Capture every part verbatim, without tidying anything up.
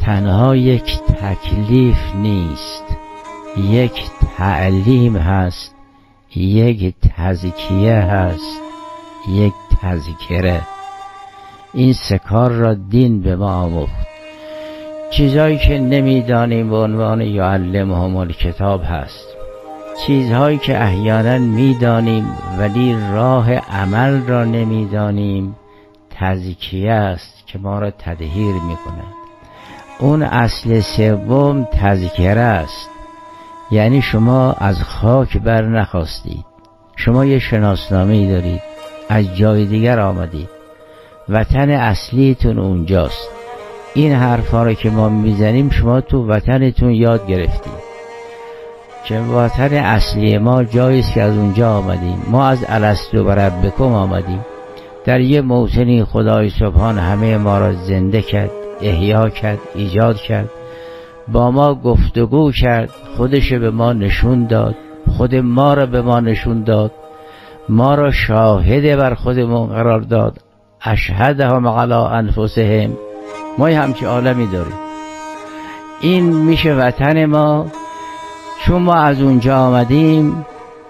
تنها یک تکلیف نیست، یک تعلیم هست، یک تزکیه هست، یک تذکره. این سه کار را دین به ما آموخت. چیزهایی که نمیدانیم به عنوان یعلمهم الکتاب هست، چیزهایی که احیانا میدانیم ولی راه عمل را نمیدانیم تزکیه است که ما را تطهیر میکند. اون اصل سوم تذکره است، یعنی شما از خاک بر نخواستید، شما یه شناسنامه‌ای دارید، از جای دیگر آمدید، وطن اصلیتون اونجاست. این حرفا رو که ما میزنیم شما تو وطنتون یاد گرفتید که وطن اصلی ما جاییست که از اونجا آمدیم. ما از الستو بربکم آمدیم. در یه موطنی خدای سبحان همه ما را زنده کرد، احیا کرد، ایجاد کرد، با ما گفتگو کرد، خودش به ما نشون داد، خود ما را به ما نشون داد، ما را شاهد بر خودمون قرار داد. اشهدهم علی انفسهم. ما همچی عالمی داریم. این میشه وطن ما. چون ما از اونجا آمدیم،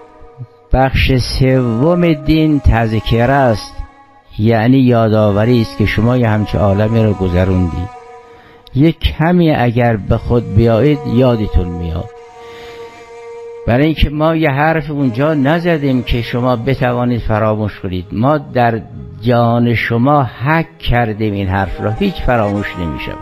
بخش سوم دین تذکره است، یعنی یادآوری است که شما یه همچه عالمی رو گذروندید. یک کمی اگر به خود بیایید یادتون میاد. برای اینکه ما یه حرف اونجا نزدیم که شما بتوانید فراموش کنید. ما در جان شما حک کردیم این حرف را، هیچ فراموش نمی شود.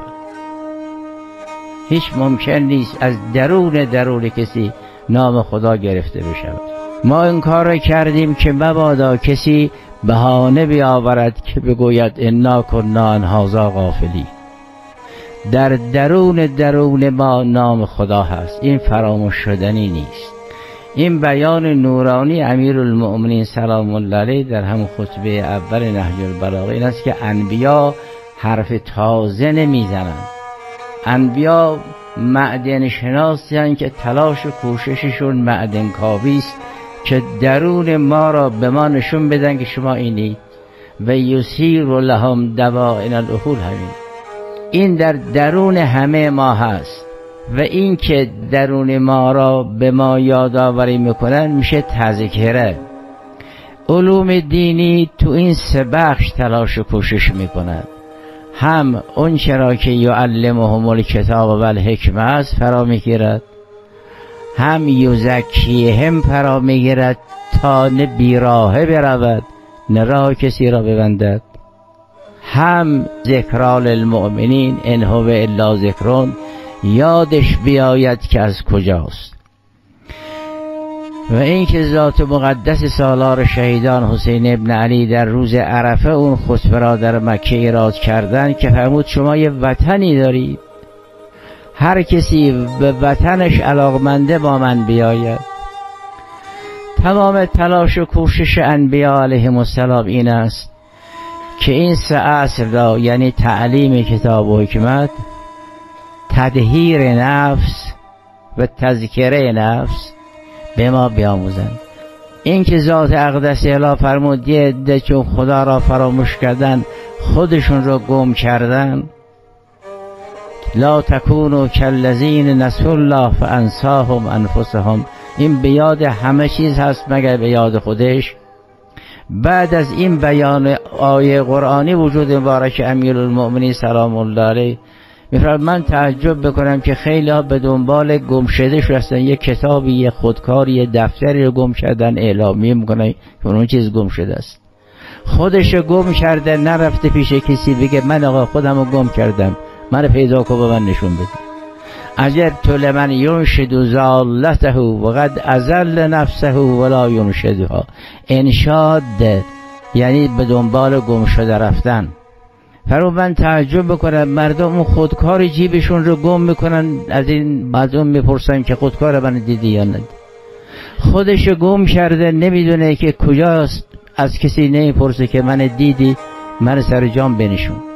هیچ ممکن نیست از درون درون کسی نام خدا گرفته بشود. ما این کار را کردیم که مبادا کسی بهانه بیاورد که بگوید انا کنا عن هذا غافلین. در درون درون ما نام خدا هست، این فراموش شدنی نیست. این بیان نورانی امیرالمؤمنین سلام الله علیه در همون خطبه اول نهج البلاغه این است که انبیا حرف تازه نمیزنند. انبیا معدن شناسی هستند که تلاش و کوشششون معدن کاوی است که درون ما را به ما نشون بدن که شما اینید و یسیر لهم دوائن الاهول. همین این در درون همه ما هست و این که درون ما را به ما یادآوری میکنن میشه تذکره. علوم دینی تو این سه بخش تلاش و کوشش میکنن. هم اون چرا که یعلمهم الکتاب و الحکمه است فرا میگیرد، هم یزکیهم فرا میگیرد تا نه بیراهه برود نه راه کسی را ببندد، هم ذکرا للمؤمنین ان هو الا ذکرون یادش بیاید که از کجاست. و این که ذات مقدس سالار شهیدان حسین ابن علی در روز عرفه اون خطبه را در مکه ایراد کردن که فرمود شما یه وطنی دارید، هر کسی به وطنش علاقمنده با من بیاید. تمام تلاش و کوشش انبیا علیهم السلام این است که این سه اصل را، یعنی تعلیم کتاب و حکمت، تطهیر نفس و تذکره نفس، به ما بیاموزند. این که ذات اقدس اله فرمود یه عده چون خدا را فراموش کردن خودشون را گم کردن، لا تکونوا کالذین نسوا الله فانساهم انفسهم، این به یاد همه چیز هست مگر به یاد خودش. بعد از این بیان آیه قرآنی وجود مبارک امیرالمؤمنین سلام الله علیه میفرماید من تعجب بکنم که خیلی ها به دنبال گم شده شدن، یه کتابی، یه خودکاری، یه دفتری رو گم کردن، اعلامیه میکنن که اون چیز گم شده است. خودش رو گم کرده، نرفته پیش کسی بگه من آقا خودم رو گم کردم، من پیدا کن به من نشون بده. اجر تو لمن ینشد ضالته و قد اذل نفسه ولا ینشدها. انشاد یعنی به دنبال گم شده رفتن. فرو من تعجب بکنم مردم اون خودکار جیبشون رو گم میکنن، از این مردم میپرسن که خودکار من دیدی یا ندید. خودش گم کرده نمیدونه که کجاست، از کسی نمیپرسه که من دیدی، من سر جام بنشون.